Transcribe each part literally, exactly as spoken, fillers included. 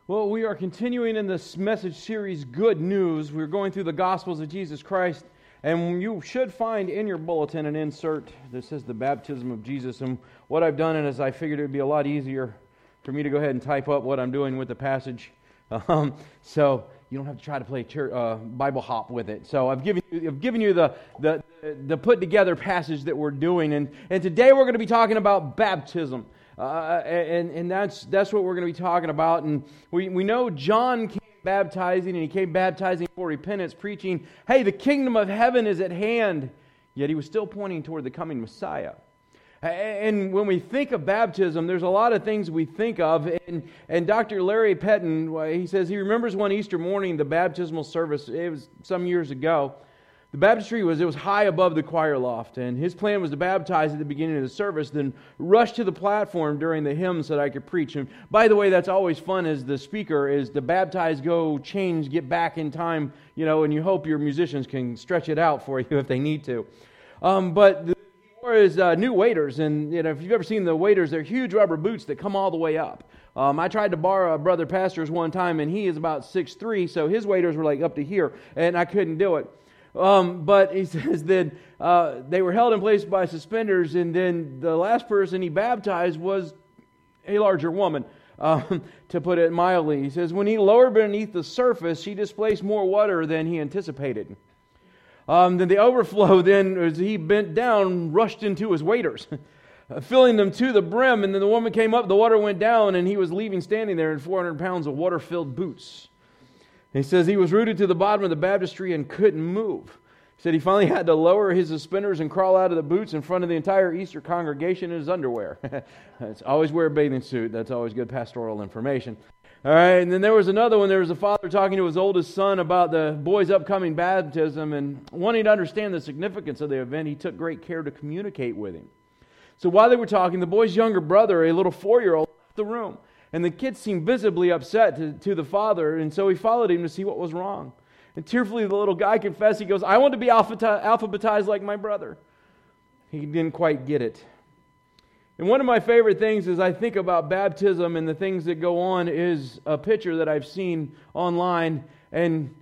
Well, we are continuing in this message series, Good News. We're going through the Gospels of Jesus Christ, and you should find in your bulletin an insert that says the baptism of Jesus. And what I've done is I figured it would be a lot easier for me to go ahead and type up what I'm doing with the passage, um, so you don't have to try to play church, uh, Bible hop with it. So I've given you, I've given you the, the the put together passage that we're doing, and and today we're going to be talking about baptism. Uh, and and that's that's what we're going to be talking about. And we, we know John came baptizing, and he came baptizing for repentance, preaching, hey, the kingdom of heaven is at hand. Yet he was still pointing toward the coming Messiah. And when we think of baptism, there's a lot of things we think of. And, and Doctor Larry Pettin, he says he remembers one Easter morning, the baptismal service. It was some years ago. The baptistry was, it was high above the choir loft, and his plan was to baptize at the beginning of the service, then rush to the platform during the hymns so that I could preach. And by the way, that's always fun as the speaker, is to baptize, go, change, get back in time, you know, and you hope your musicians can stretch it out for you if they need to. Um, but the, he wore his uh, new waders, and you know, if you've ever seen the waders, they're huge rubber boots that come all the way up. Um, I tried to borrow a brother pastor's one time, and he is about six three, so his waders were like up to here, and I couldn't do it. Um, but he says that uh, they were held in place by suspenders, and then the last person he baptized was a larger woman, um, to put it mildly. He says, when he lowered beneath the surface, she displaced more water than he anticipated. Um, then the overflow, then, as he bent down, rushed into his waders, filling them to the brim, and then the woman came up, the water went down, and he was leaving standing there in four hundred pounds of water-filled boots. He says he was rooted to the bottom of the baptistry and couldn't move. He said he finally had to lower his suspenders and crawl out of the boots in front of the entire Easter congregation in his underwear. It's always wear a bathing suit. That's always good pastoral information. All right, and then there was another one. There was a father talking to his oldest son about the boy's upcoming baptism, and wanting to understand the significance of the event, he took great care to communicate with him. So while they were talking, the boy's younger brother, a little four-year-old, left the room. And the kid seemed visibly upset to, to the father, and so he followed him to see what was wrong. And tearfully, the little guy confessed, he goes, I want to be alphabetized like my brother. He didn't quite get it. And one of my favorite things as I think about baptism and the things that go on is a picture that I've seen online. And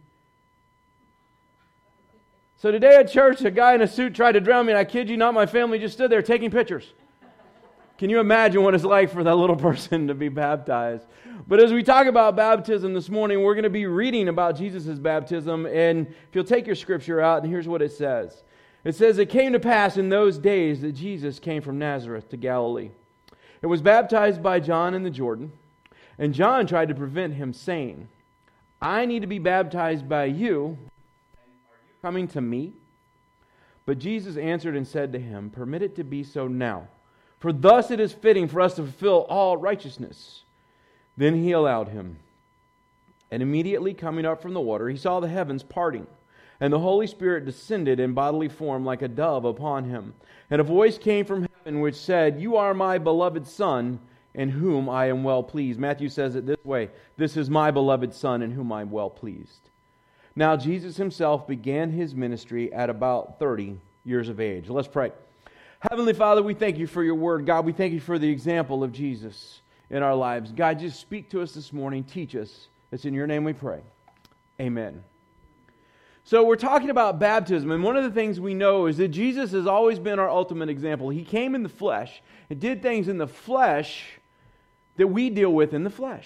so today at church, a guy in a suit tried to drown me, and I kid you not, my family just stood there taking pictures. Can you imagine what it's like for that little person to be baptized? But as we talk about baptism this morning, we're going to be reading about Jesus' baptism. And if you'll take your scripture out, and here's what it says. It says, it came to pass in those days that Jesus came from Nazareth to Galilee, and was baptized by John in the Jordan. And John tried to prevent him, saying, I need to be baptized by you. Are you coming to me? But Jesus answered and said to him, permit it to be so now. For thus it is fitting for us to fulfill all righteousness. Then he allowed him. And immediately coming up from the water, he saw the heavens parting, and the Holy Spirit descended in bodily form like a dove upon him. And a voice came from heaven which said, you are my beloved Son, in whom I am well pleased. Matthew says it this way, this is my beloved Son, in whom I am well pleased. Now Jesus himself began his ministry at about thirty years of age. Let's pray. Heavenly Father, we thank you for your word. God, we thank you for the example of Jesus in our lives. God, just speak to us this morning. Teach us. It's in your name we pray. Amen. So we're talking about baptism, and one of the things we know is that Jesus has always been our ultimate example. He came in the flesh and did things in the flesh that we deal with in the flesh.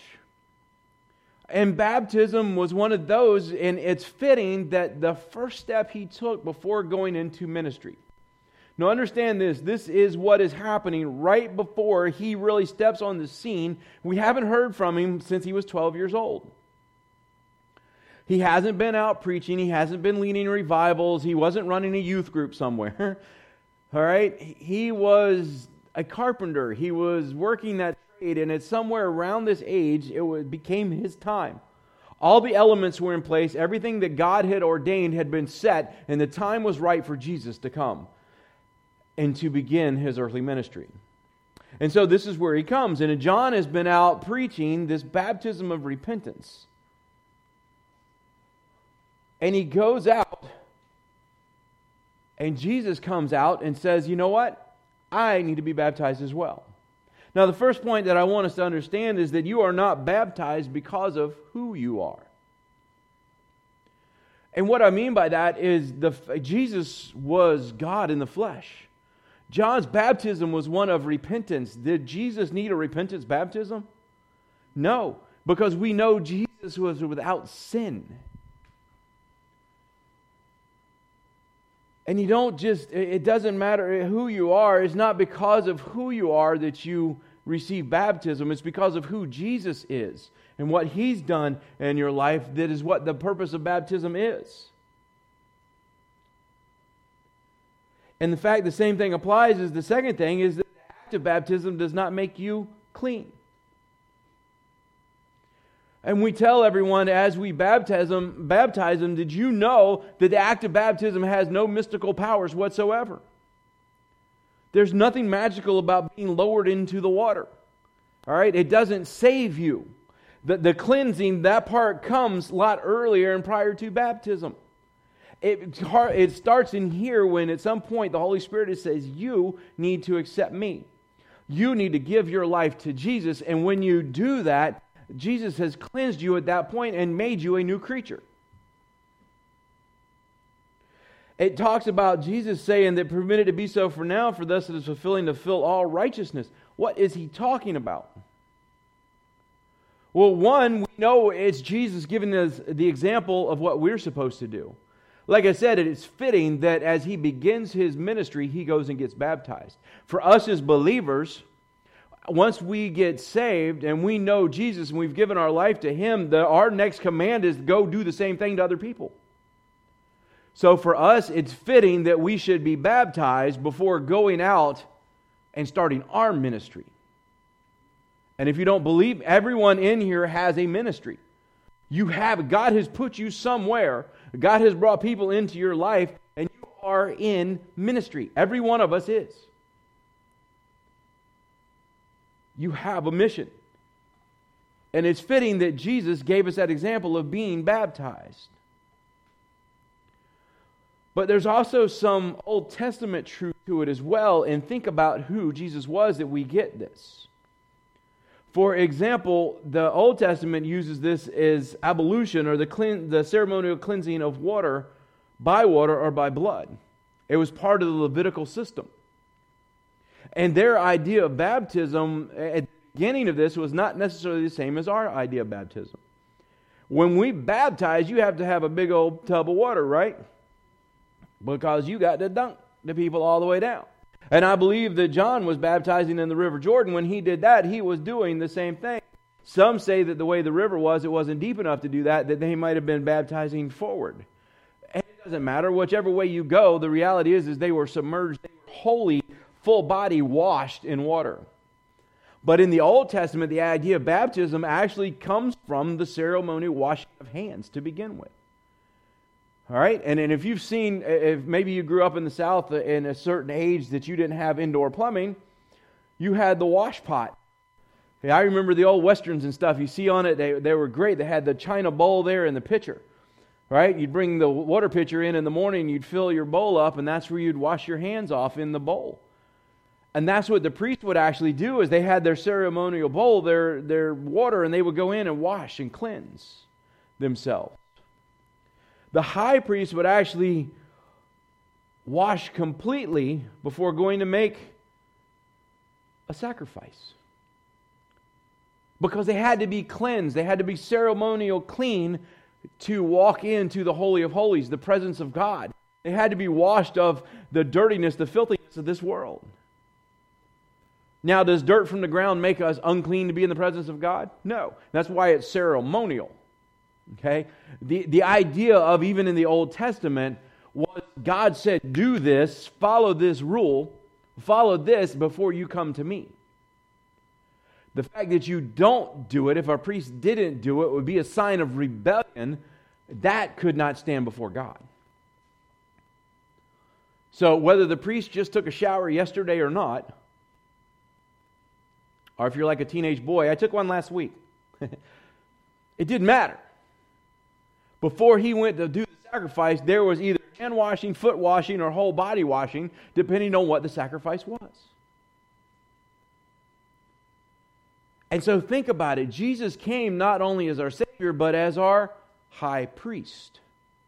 And baptism was one of those, and it's fitting that the first step he took before going into ministry. Now understand this, this is what is happening right before he really steps on the scene. We haven't heard from him since he was twelve years old. He hasn't been out preaching, he hasn't been leading revivals, he wasn't running a youth group somewhere. All right? He was a carpenter, he was working that trade, and it's somewhere around this age, it became his time. All the elements were in place, everything that God had ordained had been set, and the time was right for Jesus to come and to begin his earthly ministry. And so this is where he comes. And John has been out preaching this baptism of repentance. And he goes out, and Jesus comes out and says, you know what? I need to be baptized as well. Now, the first point that I want us to understand is that you are not baptized because of who you are. And what I mean by that is the Jesus was God in the flesh. John's baptism was one of repentance. Did Jesus need a repentance baptism? No, because we know Jesus was without sin. And you don't just, it doesn't matter who you are. It's not because of who you are that you receive baptism. It's because of who Jesus is and what He's done in your life. That is what the purpose of baptism is. And the fact the same thing applies is the second thing is that the act of baptism does not make you clean. And we tell everyone as we baptize them, baptize them, did you know that the act of baptism has no mystical powers whatsoever? There's nothing magical about being lowered into the water. All right? It doesn't save you. The, the cleansing, that part comes a lot earlier and prior to baptism. It, it starts in here when at some point the Holy Spirit says, you need to accept me. You need to give your life to Jesus. And when you do that, Jesus has cleansed you at that point and made you a new creature. It talks about Jesus saying that permitted to be so for now, for thus it is fulfilling to fill all righteousness. What is He talking about? Well, one, we know it's Jesus giving us the example of what we're supposed to do. Like I said, it is fitting that as He begins His ministry, He goes and gets baptized. For us as believers, once we get saved and we know Jesus and we've given our life to Him, the, our next command is to go do the same thing to other people. So for us, it's fitting that we should be baptized before going out and starting our ministry. And if you don't believe, everyone in here has a ministry. You have, God has put you somewhere. God has brought people into your life, and you are in ministry. Every one of us is. You have a mission. And it's fitting that Jesus gave us that example of being baptized. But there's also some Old Testament truth to it as well, and think about who Jesus was that we get this. For example, the Old Testament uses this as ablution, or the, clean, the ceremonial cleansing of water by water or by blood. It was part of the Levitical system. And their idea of baptism at the beginning of this was not necessarily the same as our idea of baptism. When we baptize, you have to have a big old tub of water, right? Because you got to dunk the people all the way down. And I believe that John was baptizing in the River Jordan. When he did that, he was doing the same thing. Some say that the way the river was, it wasn't deep enough to do that, that they might have been baptizing forward. And it doesn't matter. Whichever way you go, the reality is, is they were submerged, they were wholly, full body washed in water. But in the Old Testament, the idea of baptism actually comes from the ceremonial washing of hands to begin with. All right? And, and if you've seen, if maybe you grew up in the South in a certain age that you didn't have indoor plumbing, you had the wash pot. Okay, I remember the old Westerns and stuff. You see on it, they, they were great. They had the china bowl there and the pitcher. Right? You'd bring the water pitcher in in the morning, you'd fill your bowl up, and that's where you'd wash your hands off in the bowl. And that's what the priest would actually do, is they had their ceremonial bowl, their, their water, and they would go in and wash and cleanse themselves. The high priest would actually wash completely before going to make a sacrifice. Because they had to be cleansed. They had to be ceremonial clean to walk into the Holy of Holies, the presence of God. They had to be washed of the dirtiness, the filthiness of this world. Now, does dirt from the ground make us unclean to be in the presence of God? No. That's why it's ceremonial. Okay? The, the idea of, even in the Old Testament, was God said, do this, follow this rule, follow this before you come to me. The fact that you don't do it, if a priest didn't do it, would be a sign of rebellion. That could not stand before God. So whether the priest just took a shower yesterday or not, or if you're like a teenage boy, I took one last week. It didn't matter. Before he went to do the sacrifice, there was either hand washing, foot washing, or whole body washing, depending on what the sacrifice was. And so think about it. Jesus came not only as our Savior, but as our high priest.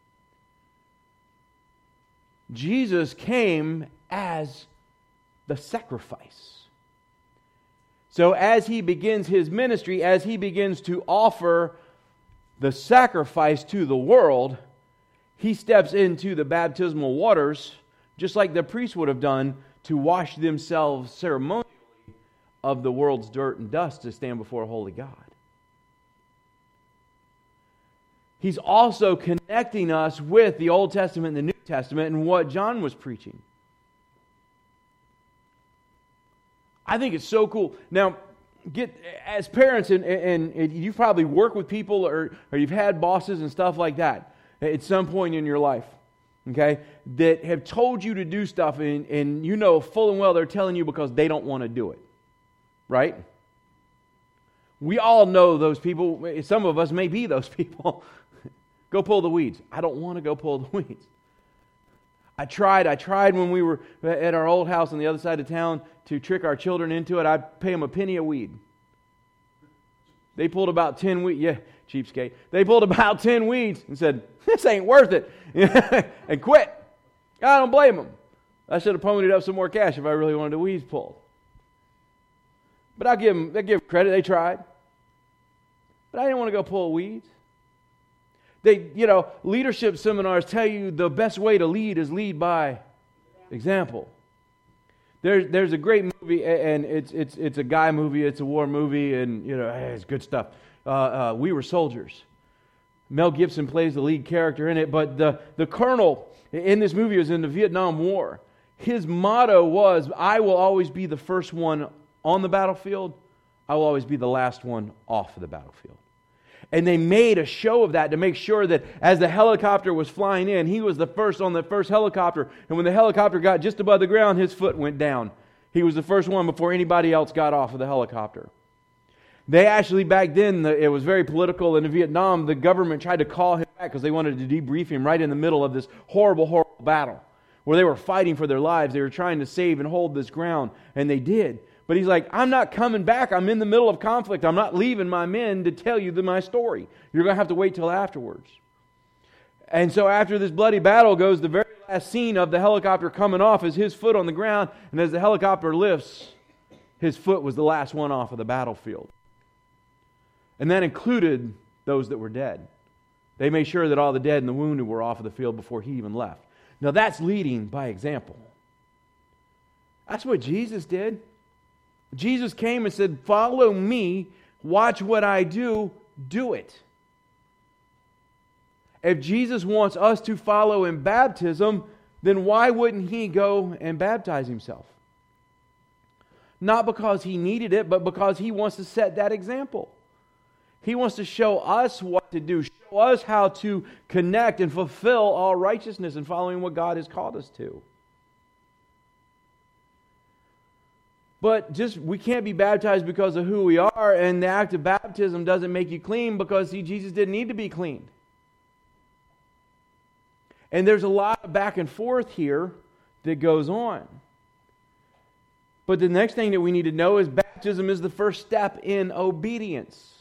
Jesus came as the sacrifice. So as he begins his ministry, as he begins to offer the sacrifice to the world, he steps into the baptismal waters, just like the priests would have done, to wash themselves ceremonially of the world's dirt and dust to stand before a holy God. He's also connecting us with the Old Testament and the New Testament and what John was preaching. I think it's so cool. Now, get as parents, and, and, and you probably work with people or, or you've had bosses and stuff like that at some point in your life, okay, that have told you to do stuff and, and you know full and well they're telling you because they don't want to do it, right? We all know those people. Some of us may be those people. Go pull the weeds. I don't want to go pull the weeds. I tried. I tried when we were at our old house on the other side of town to trick our children into it. I'd pay them a penny a weed. They pulled about ten weeds. Yeah, cheapskate. They pulled about ten weeds and said, "This ain't worth it," and quit. I don't blame them. I should have ponied up some more cash if I really wanted the weeds pulled. But I give them, I give them credit. They tried. But I didn't want to go pull weeds. They, you know, leadership seminars tell you the best way to lead is lead by example. There's there's a great movie, and it's it's it's a guy movie, it's a war movie, and you know it's good stuff. Uh, uh, We Were Soldiers. Mel Gibson plays the lead character in it, but the the colonel in this movie was in the Vietnam War. His motto was, "I will always be the first one on the battlefield. I will always be the last one off of the battlefield." And they made a show of that to make sure that as the helicopter was flying in, he was the first on the first helicopter. And when the helicopter got just above the ground, his foot went down. He was the first one before anybody else got off of the helicopter. They actually, back then, it was very political. And in Vietnam, the government tried to call him back because they wanted to debrief him right in the middle of this horrible, horrible battle where they were fighting for their lives. They were trying to save and hold this ground, and they did. But he's like, "I'm not coming back. I'm in the middle of conflict. I'm not leaving my men to tell you the, my story. You're going to have to wait till afterwards." And so after this bloody battle goes the very last scene of the helicopter coming off is his foot on the ground. And as the helicopter lifts, his foot was the last one off of the battlefield. And that included those that were dead. They made sure that all the dead and the wounded were off of the field before he even left. Now that's leading by example. That's what Jesus did. Jesus came and said, "Follow me, watch what I do, do it." If Jesus wants us to follow in baptism, then why wouldn't he go and baptize himself? Not because he needed it, but because he wants to set that example. He wants to show us what to do, show us how to connect and fulfill all righteousness in following what God has called us to. But just we can't be baptized because of who we are, and the act of baptism doesn't make you clean because, see, Jesus didn't need to be cleaned. And there's a lot of back and forth here that goes on. But the next thing that we need to know is baptism is the first step in obedience.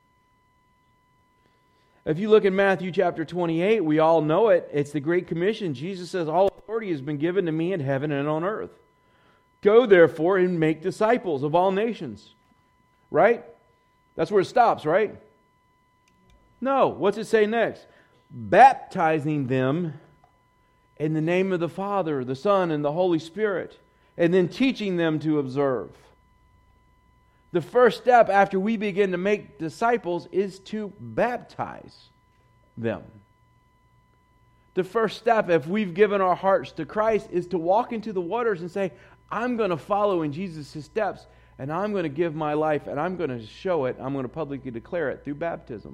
If you look at Matthew chapter twenty-eight, we all know it. It's the Great Commission. Jesus says, "All authority has been given to me in heaven and on earth. Go, therefore, and make disciples of all nations." Right? That's where it stops, right? No. What's it say next? Baptizing them in the name of the Father, the Son, and the Holy Spirit, and then teaching them to observe. The first step after we begin to make disciples is to baptize them. The first step, if we've given our hearts to Christ, is to walk into the waters and say, "I'm going to follow in Jesus' steps, and I'm going to give my life, and I'm going to show it. I'm going to publicly declare it through baptism."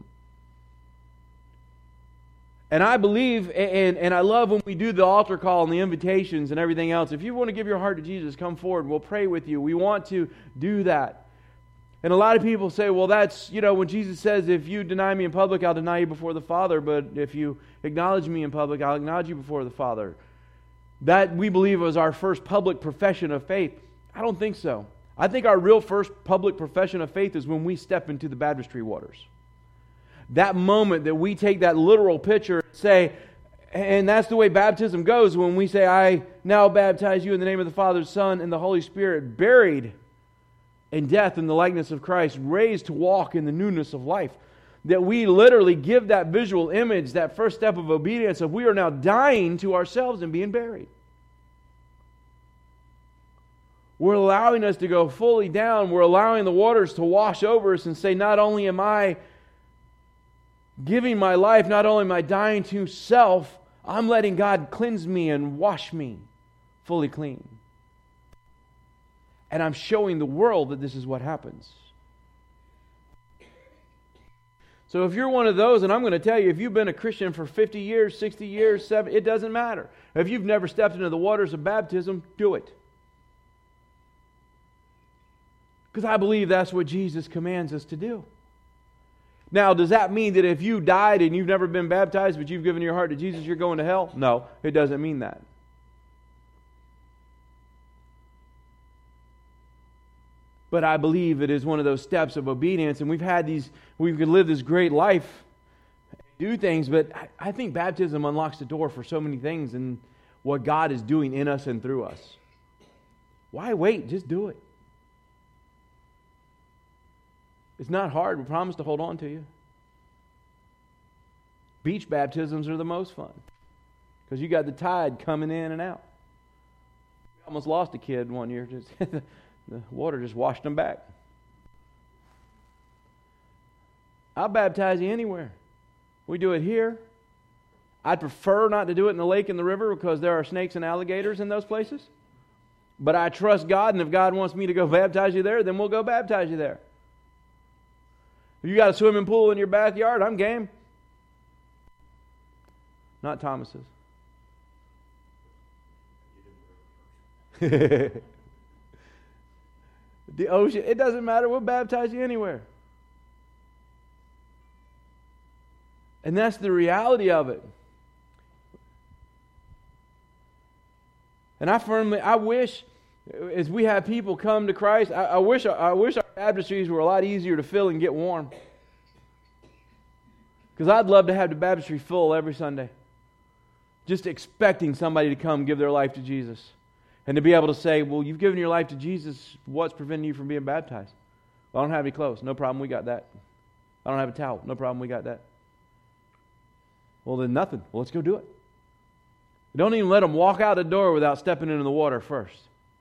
And I believe, and, and I love when we do the altar call and the invitations and everything else. If you want to give your heart to Jesus, come forward. We'll pray with you. We want to do that. And a lot of people say, well, that's, you know, when Jesus says, "If you deny me in public, I'll deny you before the Father. But if you acknowledge me in public, I'll acknowledge you before the Father." That, we believe, was our first public profession of faith. I don't think so. I think our real first public profession of faith is when we step into the baptistry waters. That moment that we take that literal picture and say, and that's the way baptism goes, when we say, I now baptize you in the name of the Father, Son, and the Holy Spirit, buried in death in the likeness of Christ, raised to walk in the newness of life. That we literally give that visual image, that first step of obedience, of we are now dying to ourselves and being buried. We're allowing us to go fully down. We're allowing the waters to wash over us and say, not only am I giving my life, not only am I dying to self, I'm letting God cleanse me and wash me fully clean. And I'm showing the world that this is what happens. So if you're one of those, and I'm going to tell you, if you've been a Christian for fifty years, sixty years, seventy, it doesn't matter. If you've never stepped into the waters of baptism, do it. Because I believe that's what Jesus commands us to do. Now, does that mean that if you died and you've never been baptized, but you've given your heart to Jesus, you're going to hell? No, it doesn't mean that. But I believe it is one of those steps of obedience, and we've had these, we could live this great life, do things, but I, I think baptism unlocks the door for so many things and what God is doing in us and through us. Why wait? Just do it. It's not hard. We promise to hold on to you. Beach baptisms are the most fun because you got the tide coming in and out. We almost lost a kid one year. Just the water just washed them back. I'll baptize you anywhere. We do it here. I'd prefer not to do it in the lake and the river because there are snakes and alligators in those places. But I trust God, and if God wants me to go baptize you there, then we'll go baptize you there. If you got a swimming pool in your backyard, I'm game. Not Thomas's. The ocean, it doesn't matter. We'll baptize you anywhere. And that's the reality of it. And I firmly, I wish, as we have people come to Christ, I, I wish I wish our baptistries were a lot easier to fill and get warm. Because I'd love to have the baptistry full every Sunday. Just expecting somebody to come give their life to Jesus. And to be able to say, well, you've given your life to Jesus, what's preventing you from being baptized? Well, I don't have any clothes. No problem, we got that. I don't have a towel. No problem, we got that. Well, then nothing. Well, let's go do it. Don't even let them walk out the door without stepping into the water first.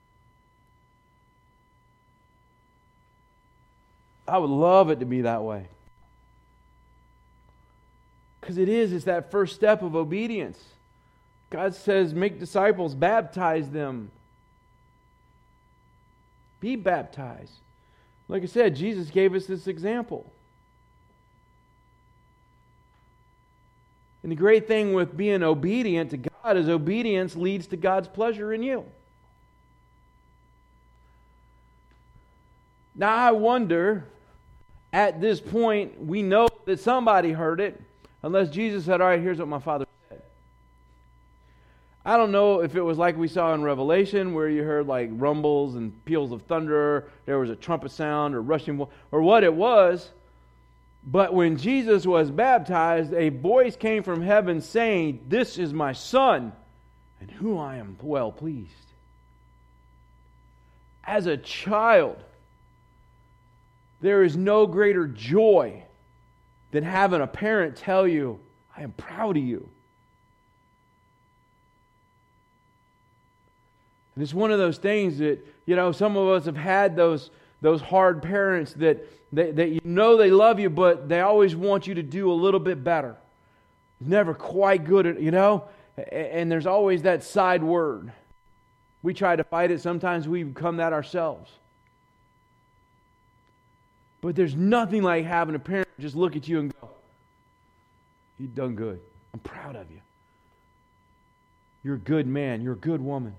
I would love it to be that way. Because it is, it's that first step of obedience. God says, make disciples, baptize them. Be baptized. Like I said, Jesus gave us this example. And the great thing with being obedient to God is obedience leads to God's pleasure in you. Now I wonder, at this point, we know that somebody heard it, unless Jesus said, all right, here's what my Father said. I don't know if it was like we saw in Revelation, where you heard like rumbles and peals of thunder, there was a trumpet sound or rushing, or what it was. But when Jesus was baptized, a voice came from heaven saying, this is my Son, in whom I am well pleased. As a child, there is no greater joy than having a parent tell you, I am proud of you. And it's one of those things that, you know, some of us have had those, those hard parents that, that, that you know they love you, but they always want you to do a little bit better. Never quite good at, you know, and there's always that side word. We try to fight it. Sometimes we become that ourselves. But there's nothing like having a parent just look at you and go, you've done good. I'm proud of you. You're a good man. You're a good woman.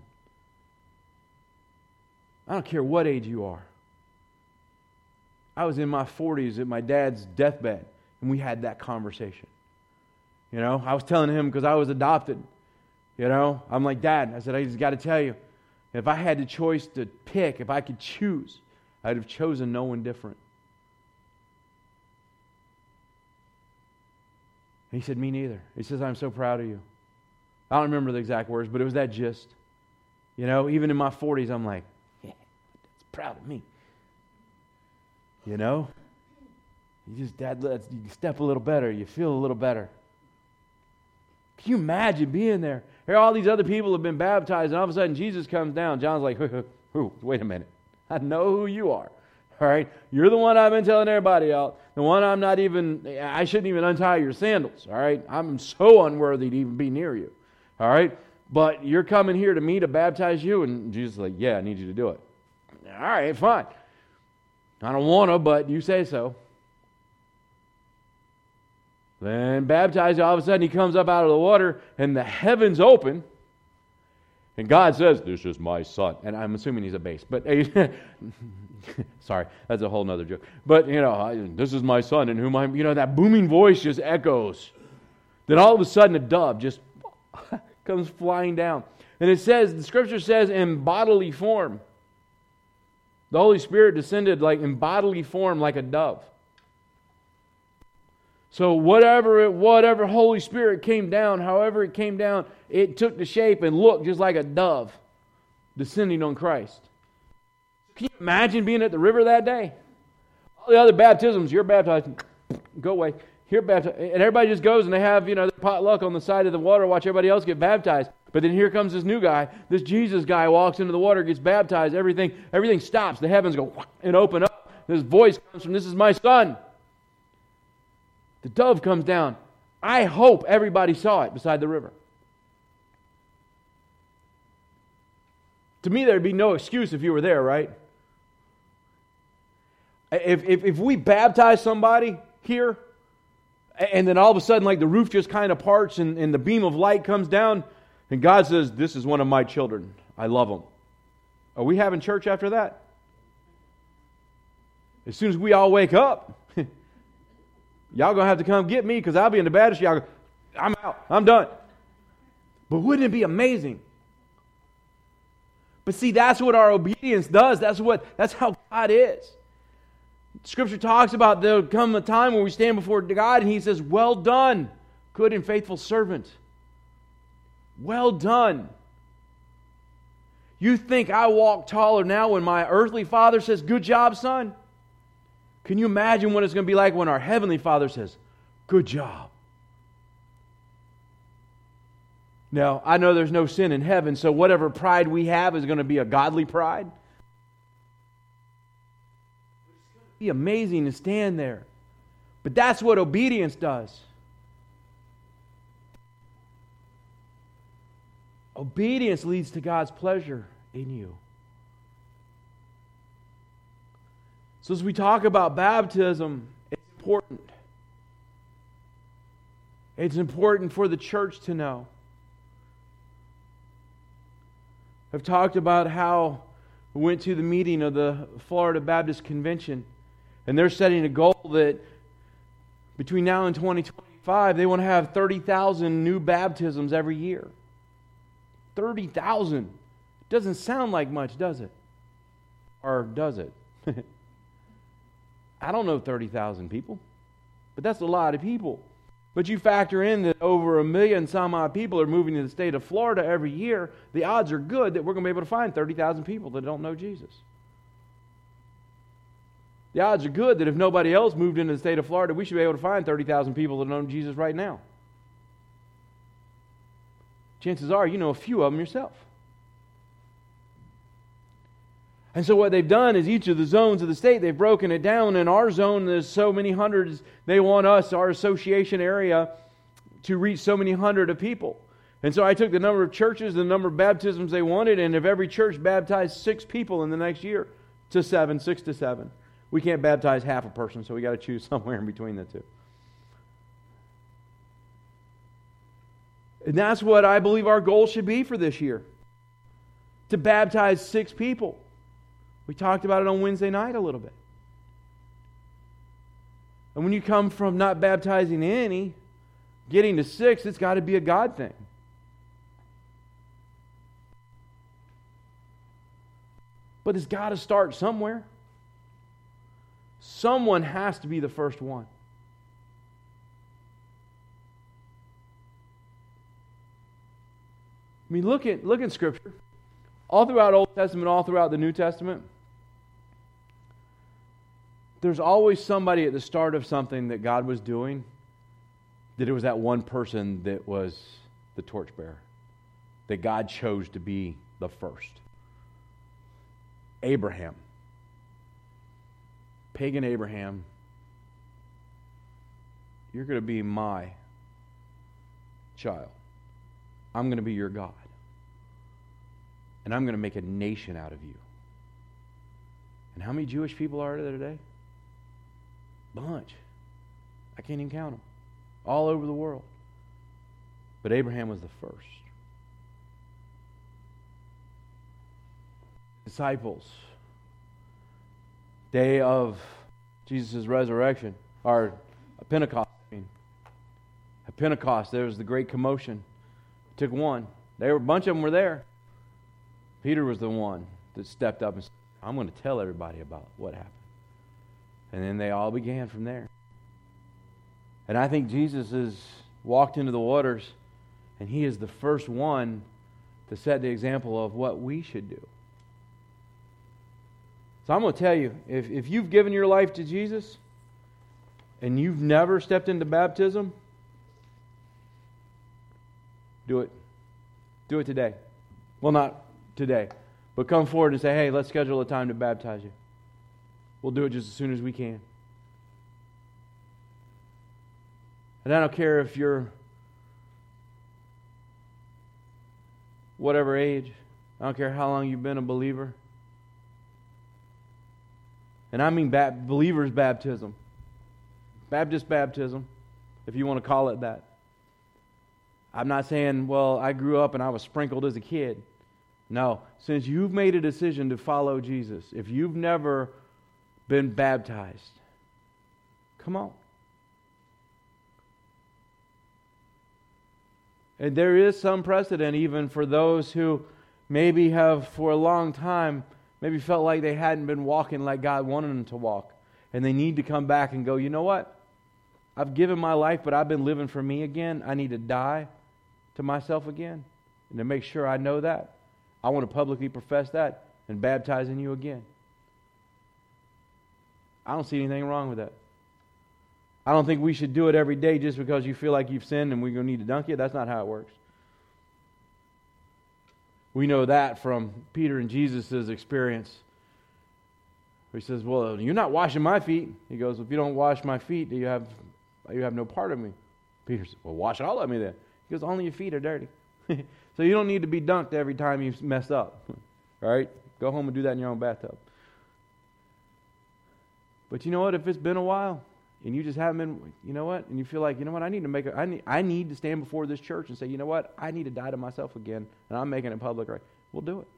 I don't care what age you are. I was in my forties at my dad's deathbed, and we had that conversation. You know, I was telling him because I was adopted. You know, I'm like, Dad, I said, I just got to tell you, if I had the choice to pick, if I could choose, I'd have chosen no one different. And he said, me neither. He says, I'm so proud of you. I don't remember the exact words, but it was that gist. You know, even in my forties, I'm like, yeah, that's proud of me. You know? You just, Dad, let's, you step a little better. You feel a little better. Can you imagine being there? Here, all these other people have been baptized, and all of a sudden Jesus comes down. John's like, wait a minute. I know who you are. All right? You're the one I've been telling everybody out. The one I'm not even, I shouldn't even untie your sandals. All right? I'm so unworthy to even be near you. All right? But you're coming here to me to baptize you? And Jesus is like, yeah, I need you to do it. All right, fine. I don't want to, but you say so. Then baptized, all of a sudden he comes up out of the water and the heavens open. And God says, this is my son. And I'm assuming he's a bass. But sorry, that's a whole nother joke. But, you know, I, this is my son in whom I'm, you know, that booming voice just echoes. Then all of a sudden a dove just comes flying down. And it says, the scripture says, in bodily form. The Holy Spirit descended like in bodily form like a dove. So whatever it, whatever Holy Spirit came down, however it came down, it took the shape and looked just like a dove descending on Christ. Can you imagine being at the river that day? All the other baptisms, you're baptized, go away. You're baptized, and everybody just goes and they have, you know, their potluck on the side of the water, watch everybody else get baptized. But then here comes this new guy, this Jesus guy walks into the water, gets baptized, everything, everything stops. The heavens go and open up. This voice comes from, this is my son. The dove comes down. I hope everybody saw it beside the river. To me, there'd be no excuse if you were there, right? If, if, if we baptize somebody here, and then all of a sudden, like the roof just kind of parts and, and the beam of light comes down, and God says, this is one of my children. I love them. Are we having church after that? As soon as we all wake up, y'all going to have to come get me because I'll be in the baptistry. Y'all go, I'm out. I'm done. But wouldn't it be amazing? But see, that's what our obedience does. That's what. That's how God is. Scripture talks about there'll come a time when we stand before God and He says, well done, good and faithful servant. Well done. You think I walk taller now when my earthly father says, good job, son? Can you imagine what it's going to be like when our Heavenly Father says, good job? Now, I know there's no sin in heaven, so whatever pride we have is going to be a godly pride. It's going to be amazing to stand there. But that's what obedience does. Obedience leads to God's pleasure in you. So as we talk about baptism, it's important. It's important for the church to know. I've talked about how we went to the meeting of the Florida Baptist Convention, and they're setting a goal that between now and twenty twenty-five, they want to have thirty thousand new baptisms every year. thirty thousand. Doesn't sound like much, does it? Or does it? I don't know thirty thousand people, but that's a lot of people. But you factor in that over a million some odd people are moving to the state of Florida every year, the odds are good that we're going to be able to find thirty thousand people that don't know Jesus. The odds are good that if nobody else moved into the state of Florida, we should be able to find thirty thousand people that know Jesus right now. Chances are you know a few of them yourself. And so what they've done is each of the zones of the state, they've broken it down. In our zone, there's so many hundreds. They want us, our association area, to reach so many hundred of people. And so I took the number of churches, the number of baptisms they wanted, and if every church baptized six people in the next year, to seven, six to seven. We can't baptize half a person, so we got to choose somewhere in between the two. And that's what I believe our goal should be for this year. To baptize six people. We talked about it on Wednesday night a little bit. And when you come from not baptizing any, getting to six, it's got to be a God thing. But it's got to start somewhere. Someone has to be the first one. I mean, look at look at Scripture. All throughout Old Testament, all throughout the New Testament, there's always somebody at the start of something that God was doing, that it was that one person that was the torchbearer, that God chose to be the first. Abraham. Pagan Abraham, you're going to be my child. I'm going to be your God. And I'm going to make a nation out of you. And how many Jewish people are there today? Bunch. I can't even count them. All over the world. But Abraham was the first. Disciples. Day of Jesus' resurrection, or Pentecost. I mean, at Pentecost, there was the great commotion. It took one. They were a bunch of them were there. Peter was the one that stepped up and said, "I'm going to tell everybody about what happened." And then they all began from there. And I think Jesus has walked into the waters, and He is the first one to set the example of what we should do. So I'm going to tell you, if, if you've given your life to Jesus and you've never stepped into baptism, do it. Do it today. Well, not today, but come forward and say, "Hey, let's schedule a time to baptize you." We'll do it just as soon as we can. And I don't care if you're whatever age. I don't care how long you've been a believer. And I mean ba- believer's baptism. Baptist baptism, if you want to call it that. I'm not saying, well, I grew up and I was sprinkled as a kid. No. Since you've made a decision to follow Jesus, if you've never been baptized, come on. And there is some precedent even for those who maybe have for a long time maybe felt like they hadn't been walking like God wanted them to walk. And they need to come back and go, "You know what? I've given my life, but I've been living for me again. I need to die to myself again. And to make sure I know that, I want to publicly profess that and baptize in you again." I don't see anything wrong with that. I don't think we should do it every day just because you feel like you've sinned and we're going to need to dunk you. That's not how it works. We know that from Peter and Jesus' experience. He says, "Well, you're not washing my feet." He goes, "If you don't wash my feet, you have you have no part of me." Peter says, "Well, wash all of me then." He goes, "Only your feet are dirty." So you don't need to be dunked every time you mess up. All right? Go home and do that in your own bathtub. But you know what? If it's been a while and you just haven't been, you know what? And you feel like, you know what? I need to make a, I need, I need to stand before this church and say, "You know what? I need to die to myself again, and I'm making it public." Right? We'll do it.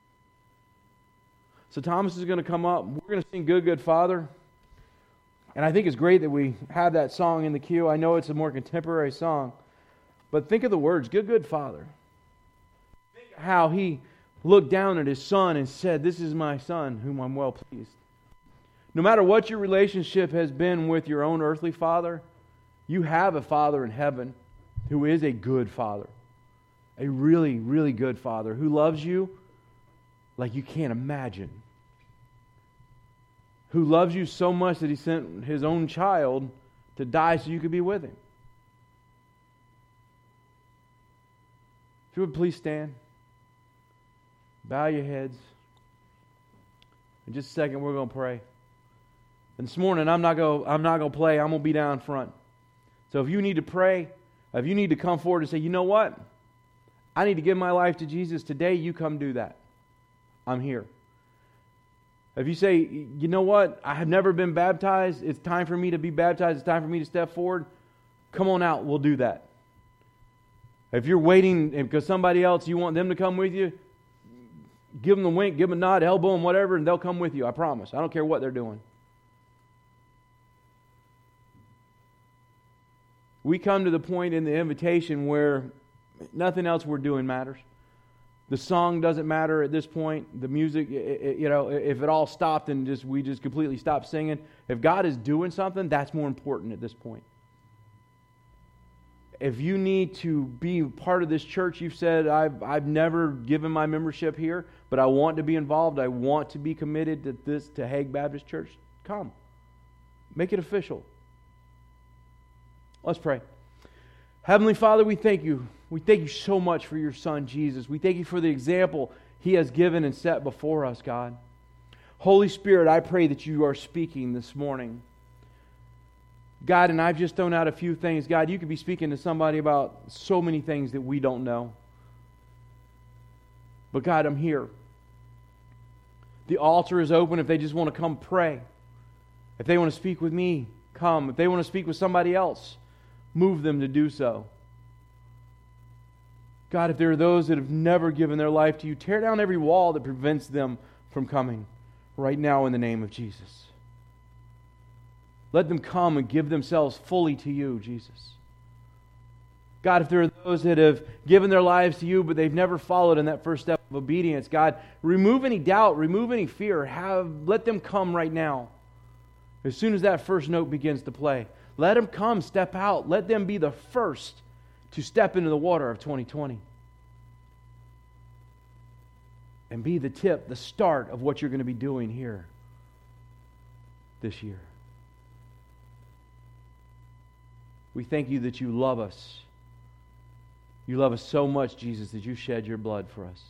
So Thomas is going to come up. We're going to sing "Good, Good Father." And I think it's great that we have that song in the queue. I know it's a more contemporary song. But think of the words, "Good, good Father." Think of how He looked down at His Son and said, "This is my Son, whom I'm well pleased." No matter what your relationship has been with your own earthly father, you have a Father in heaven who is a good Father. A really, really good Father who loves you like you can't imagine. Who loves you so much that He sent His own child to die so you could be with Him. If you would please stand. Bow your heads. In just a second, we're going to pray. And this morning, I'm not going. I'm not going to play. I'm going to be down front. So if you need to pray, if you need to come forward and say, "You know what? I need to give my life to Jesus today," you come do that. I'm here. If you say, "You know what? I have never been baptized. It's time for me to be baptized. It's time for me to step forward." Come on out. We'll do that. If you're waiting because somebody else, you want them to come with you, give them the wink, give them a nod, elbow them, whatever, and they'll come with you. I promise. I don't care what they're doing. We come to the point in the invitation where nothing else we're doing matters. The song doesn't matter at this point. The music, you know, if it all stopped and just we just completely stopped singing, if God is doing something, that's more important at this point. If you need to be part of this church, you've said, I've, I've never given my membership here, but I want to be involved. I want to be committed to this, to Hague Baptist Church. Come. Make it official. Let's pray. Heavenly Father, we thank you. We thank you so much for your Son, Jesus. We thank you for the example He has given and set before us, God. Holy Spirit, I pray that you are speaking this morning. God, and I've just thrown out a few things. God, you could be speaking to somebody about so many things that we don't know. But God, I'm here. The altar is open if they just want to come pray. If they want to speak with me, come. If they want to speak with somebody else, move them to do so. God, if there are those that have never given their life to you, tear down every wall that prevents them from coming right now in the name of Jesus. Let them come and give themselves fully to you, Jesus. God, if there are those that have given their lives to you, but they've never followed in that first step of obedience, God, remove any doubt, remove any fear. Have, let them come right now. As soon as that first note begins to play, let them come, step out. Let them be the first to step into the water of twenty twenty. And be the tip, the start of what you're going to be doing here this year. We thank you that you love us. You love us so much, Jesus, that you shed your blood for us.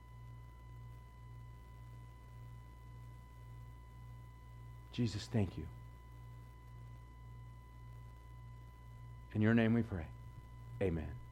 Jesus, thank you. In your name we pray. Amen.